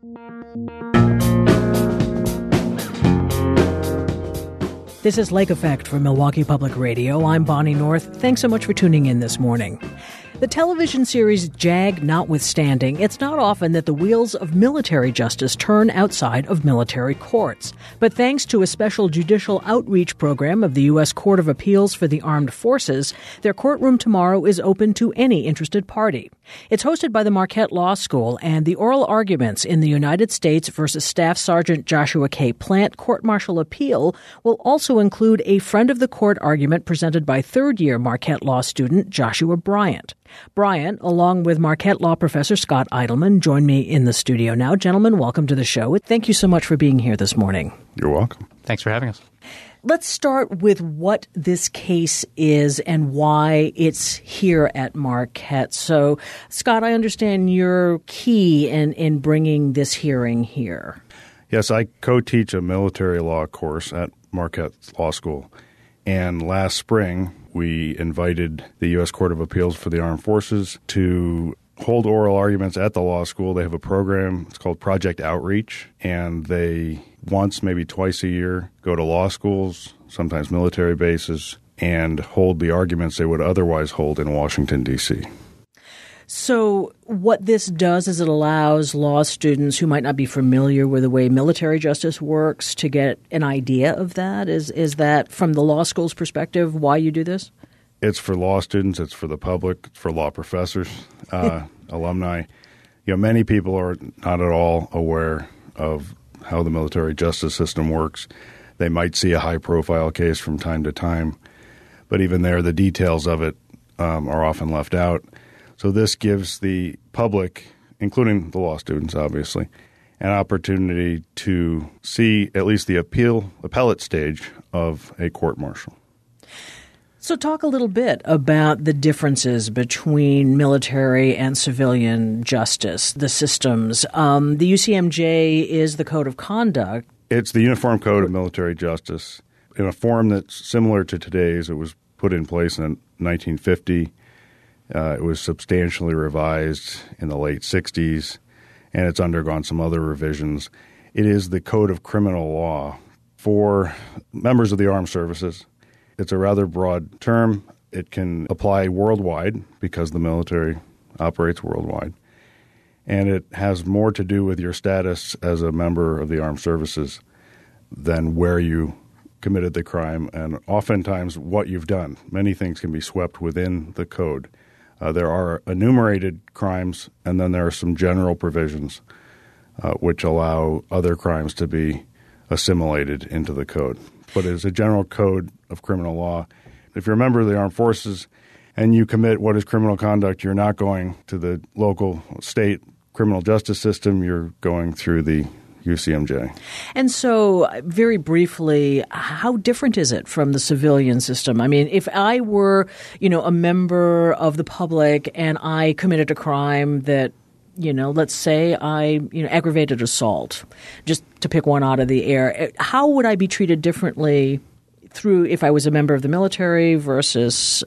This is Lake Effect from Milwaukee Public Radio. I'm Bonnie North. Thanks so much for tuning in this morning. The television series JAG notwithstanding, it's not often that the wheels of military justice turn outside of military courts. But thanks to a special judicial outreach program of the U.S. Court of Appeals for the Armed Forces, their courtroom tomorrow is open to any interested party. It's hosted by the Marquette Law School, and the oral arguments in the United States versus Staff Sergeant Joshua K. Plant court-martial appeal will also include a friend of the court argument presented by third-year Marquette Law student Joshua Bryant. Bryant, along with Marquette Law professor Scott Eidelman, join me in the studio now. Gentlemen, welcome to the show. Thank you so much for being here this morning. You're welcome. Thanks for having us. Let's start with what this case is and why it's here at Marquette. So, Scott, I understand you're key in bringing this hearing here. Yes, I co-teach a military law course at Marquette Law School. And last spring, we invited the U.S. Court of Appeals for the Armed Forces to hold oral arguments at the law school. They have a program, it's called Project Outreach, and they once, maybe twice a year, go to law schools, sometimes military bases, and hold the arguments they would otherwise hold in Washington, D.C. So what this does is it allows law students who might not be familiar with the way military justice works to get an idea of that. Is that, from the law school's perspective, why you do this? It's for law students. It's for the public. It's for law professors, alumni. You know, many people are not at all aware of how the military justice system works. They might see a high-profile case from time to time, but even there, the details of it are often left out. So this gives the public, including the law students, obviously, an opportunity to see at least the appellate stage of a court-martial. So talk a little bit about the differences between military and civilian justice, the systems. The UCMJ is the code of conduct. It's the Uniform Code of Military Justice in a form that's similar to today's. It was put in place in 1950. It was substantially revised in the late 60s, and it's undergone some other revisions. It is the Code of Criminal Law for members of the armed services. It's a rather broad term. It can apply worldwide because the military operates worldwide. And it has more to do with your status as a member of the armed services than where you committed the crime and oftentimes what you've done. Many things can be swept within the code. There are enumerated crimes, and then there are some general provisions which allow other crimes to be assimilated into the code. But it's a general code of criminal law. If you're a member of the armed forces and you commit what is criminal conduct, you're not going to the local state criminal justice system. You're going through the UCMJ. And so, very briefly, how different is it from the civilian system? I mean, if I were, a member of the public and I committed a crime that, let's say I, aggravated assault, just to pick one out of the air, how would I be treated differently if I was a member of the military versus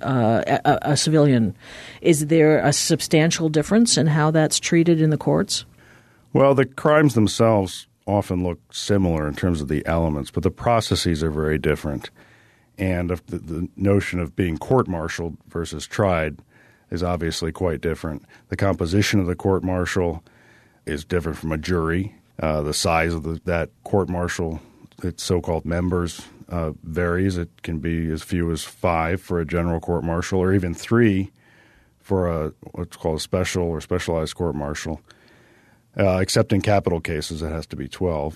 a civilian? Is there a substantial difference in how that's treated in the courts? Well, the crimes themselves often look similar in terms of the elements, but the processes are very different. And the notion of being court-martialed versus tried is obviously quite different. The composition of the court-martial is different from a jury. The size of that court-martial, its so-called members, varies. It can be as few as 5 for a general court-martial or even 3 for what's called a special or specialized court-martial. Except in capital cases, it has to be 12.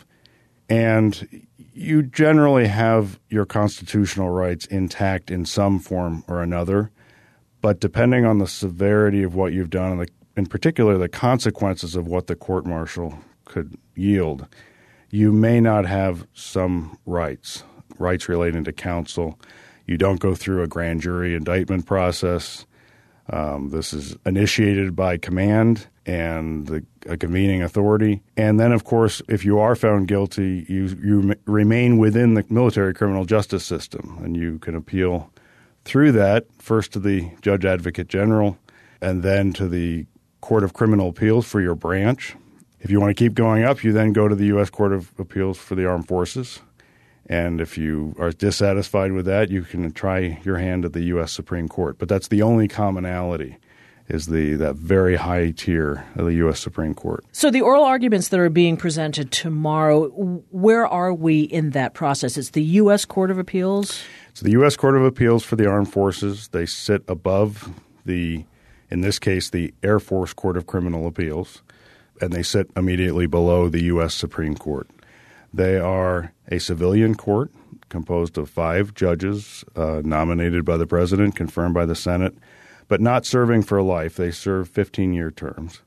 And you generally have your constitutional rights intact in some form or another, but depending on the severity of what you've done, and in particular the consequences of what the court-martial could yield, you may not have some rights relating to counsel. You don't go through a grand jury indictment process. This is initiated by command and a convening authority. And then, of course, if you are found guilty, you remain within the military criminal justice system, and you can appeal through that, first to the Judge Advocate General and then to the Court of Criminal Appeals for your branch. If you want to keep going up, you then go to the U.S. Court of Appeals for the Armed Forces. And if you are dissatisfied with that, you can try your hand at the U.S. Supreme Court. But that's the only commonality, is that very high tier of the U.S. Supreme Court. So the oral arguments that are being presented tomorrow, where are we in that process? It's the U.S. Court of Appeals? It's the U.S. Court of Appeals for the Armed Forces. They sit above in this case, the Air Force Court of Criminal Appeals, and they sit immediately below the U.S. Supreme Court. They are a civilian court composed of 5 judges nominated by the president, confirmed by the Senate, but not serving for life. They serve 15-year terms.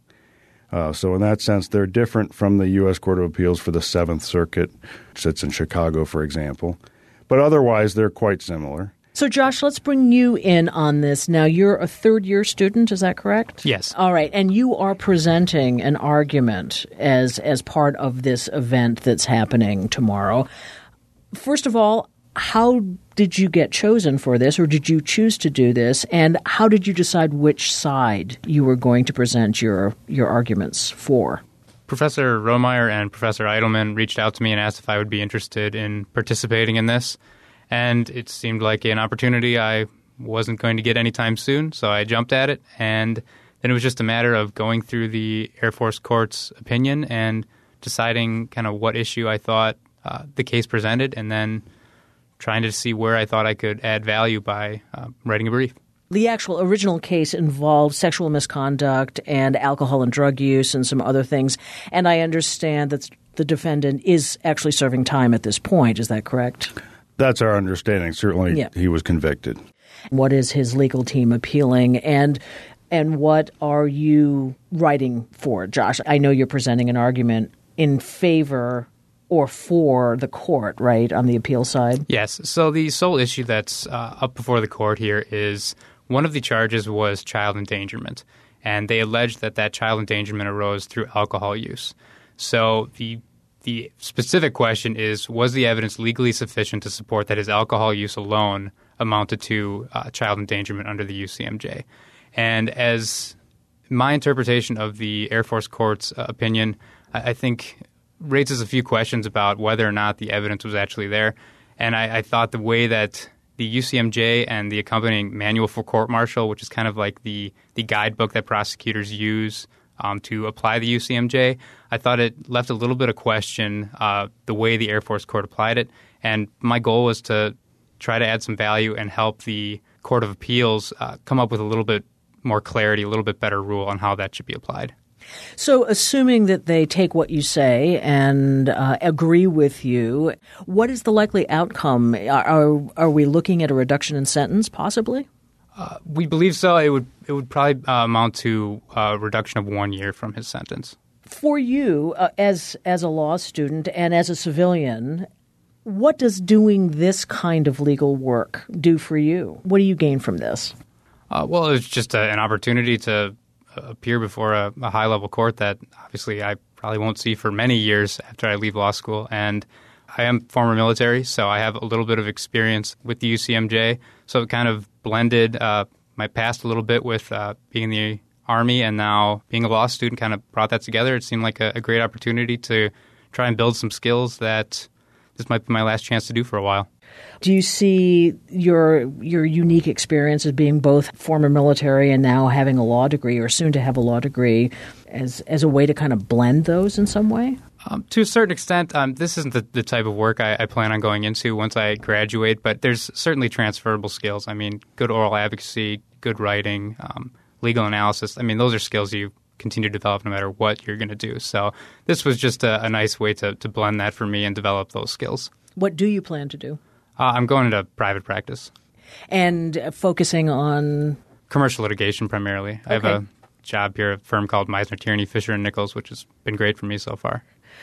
So in that sense, they're different from the U.S. Court of Appeals for the Seventh Circuit, which sits in Chicago, for example. But otherwise, they're quite similar. So, Josh, let's bring you in on this. Now, you're a third-year student, is that correct? Yes. All right, and you are presenting an argument as part of this event that's happening tomorrow. First of all, how did you get chosen for this, or did you choose to do this, and how did you decide which side you were going to present your arguments for? Professor Romeyer and Professor Eidelman reached out to me and asked if I would be interested in participating in this. And it seemed like an opportunity I wasn't going to get anytime soon, so I jumped at it. And then it was just a matter of going through the Air Force Court's opinion and deciding kind of what issue I thought the case presented, and then trying to see where I thought I could add value by writing a brief. The actual original case involved sexual misconduct and alcohol and drug use and some other things. And I understand that the defendant is actually serving time at this point. Is that correct? That's our understanding. Certainly, He was convicted. What is his legal team appealing, and what are you writing for, Josh? I know you're presenting an argument in favor or for the court, right, on the appeal side? Yes. So the sole issue that's up before the court here is one of the charges was child endangerment, and they allege that child endangerment arose through alcohol use. So the specific question is, was the evidence legally sufficient to support that his alcohol use alone amounted to child endangerment under the UCMJ? And as my interpretation of the Air Force Court's opinion, I think raises a few questions about whether or not the evidence was actually there. And I thought the way that the UCMJ and the accompanying manual for court-martial, which is kind of like the guidebook that prosecutors use to apply the UCMJ, I thought it left a little bit of question the way the Air Force Court applied it. And my goal was to try to add some value and help the Court of Appeals come up with a little bit more clarity, a little bit better rule on how that should be applied. So assuming that they take what you say and agree with you, what is the likely outcome? Are we looking at a reduction in sentence possibly? We believe so. It would probably amount to a reduction of 1 year from his sentence. For you, as a law student and as a civilian, what does doing this kind of legal work do for you? What do you gain from this? Well, it's just an opportunity to appear before a high-level court that obviously I probably won't see for many years after I leave law school. And I am former military, so I have a little bit of experience with the UCMJ. So it kind of blended my past a little bit with being in the Army, and now being a law student kind of brought that together. It seemed like a great opportunity to try and build some skills that this might be my last chance to do for a while. Do you see your unique experience as being both former military and now having a law degree, or soon to have a law degree, as a way to kind of blend those in some way? To a certain extent, this isn't the type of work I plan on going into once I graduate, but there's certainly transferable skills. I mean, good oral advocacy, good writing, legal analysis. I mean, those are skills you continue to develop no matter what you're going to do. So this was just a nice way to blend that for me and develop those skills. What do you plan to do? I'm going into private practice. And focusing on? Commercial litigation primarily. Okay. I have a job here at a firm called Meisner, Tierney, Fisher & Nichols, which has been great for me so far.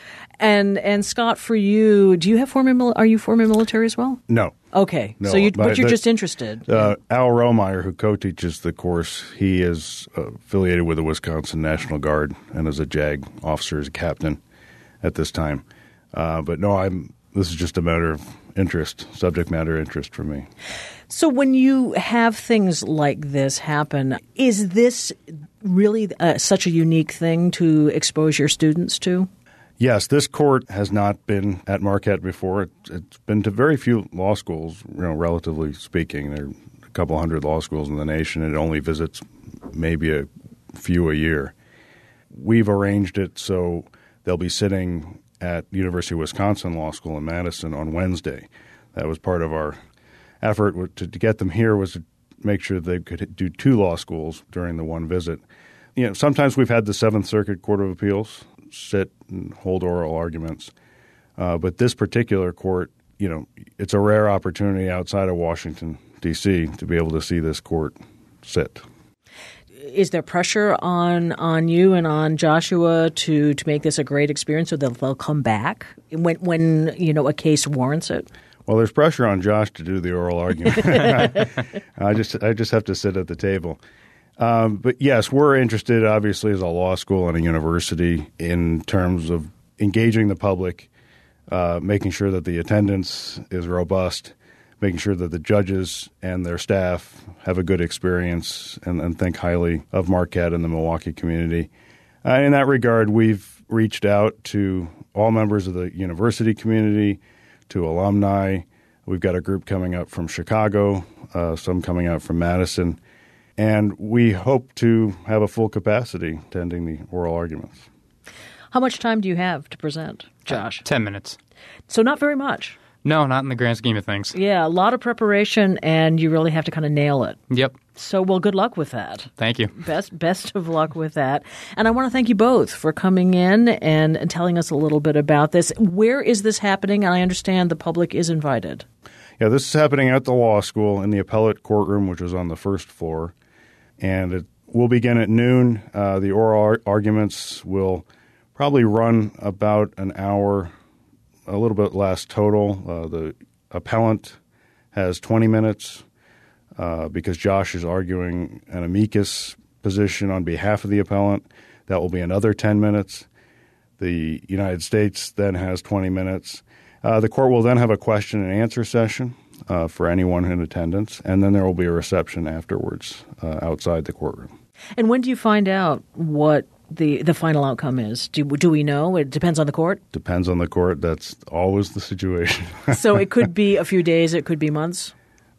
And Scott, for you, are you former military as well? No. Okay. No, so but you're just interested. Al Romeyer, who co-teaches the course, he is affiliated with the Wisconsin National Guard and is a JAG officer, as a captain at this time. But no, this is just a matter of subject matter interest for me. So when you have things like this happen, is this really such a unique thing to expose your students to? Yes, this court has not been at Marquette before. It's been to very few law schools, relatively speaking. There are a couple hundred law schools in the nation. It only visits maybe a few a year. We've arranged it so they'll be sitting at University of Wisconsin Law School in Madison on Wednesday. That was part of our effort to get them here, was to make sure they could do two law schools during the one visit. Sometimes we've had the Seventh Circuit Court of Appeals sit and hold oral arguments. But this particular court, it's a rare opportunity outside of Washington, D.C. to be able to see this court sit. Is there pressure on you and on Joshua to make this a great experience so that they'll come back when a case warrants it? Well, there's pressure on Josh to do the oral argument. I just have to sit at the table. But yes, we're interested, obviously, as a law school and a university in terms of engaging the public, making sure that the attendance is robust, making sure that the judges and their staff have a good experience and think highly of Marquette and the Milwaukee community. In that regard, we've reached out to all members of the university community, to alumni. We've got a group coming up from Chicago, some coming out from Madison. And we hope to have a full capacity attending the oral arguments. How much time do you have to present, Josh? 10 minutes. So not very much. No, not in the grand scheme of things. Yeah, a lot of preparation, and you really have to kind of nail it. Yep. So, well, good luck with that. Thank you. Best of luck with that. And I want to thank you both for coming in and telling us a little bit about this. Where is this happening? And I understand the public is invited. Yeah, this is happening at the law school in the appellate courtroom, which is on the first floor. And it will begin at noon. The oral arguments will probably run about an hour, a little bit less total. The appellant has 20 minutes because Josh is arguing an amicus position on behalf of the appellant. That will be another 10 minutes. The United States then has 20 minutes. The court will then have a question and answer session for anyone in attendance, and then there will be a reception afterwards outside the courtroom. And when do you find out what the final outcome is? Do we know? It depends on the court? Depends on the court. That's always the situation. So it could be a few days, it could be months?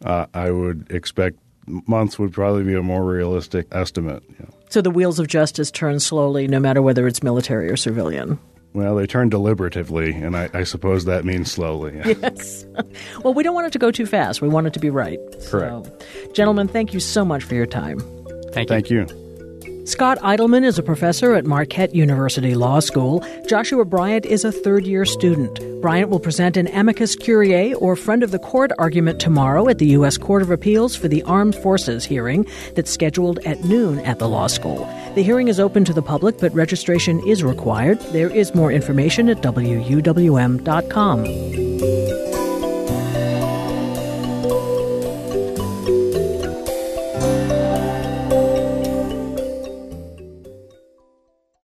I would expect months would probably be a more realistic estimate. Yeah. So the wheels of justice turn slowly, no matter whether it's military or civilian? Well, they turn deliberatively, and I suppose that means slowly. Yeah. Yes. Well, we don't want it to go too fast. We want it to be right. Correct. So, gentlemen, thank you so much for your time. Thank you. Scott Eidelman is a professor at Marquette University Law School. Joshua Bryant is a third-year student. Bryant will present an amicus curiae, or friend of the court, argument tomorrow at the U.S. Court of Appeals for the Armed Forces hearing that's scheduled at noon at the law school. The hearing is open to the public, but registration is required. There is more information at WUWM.com.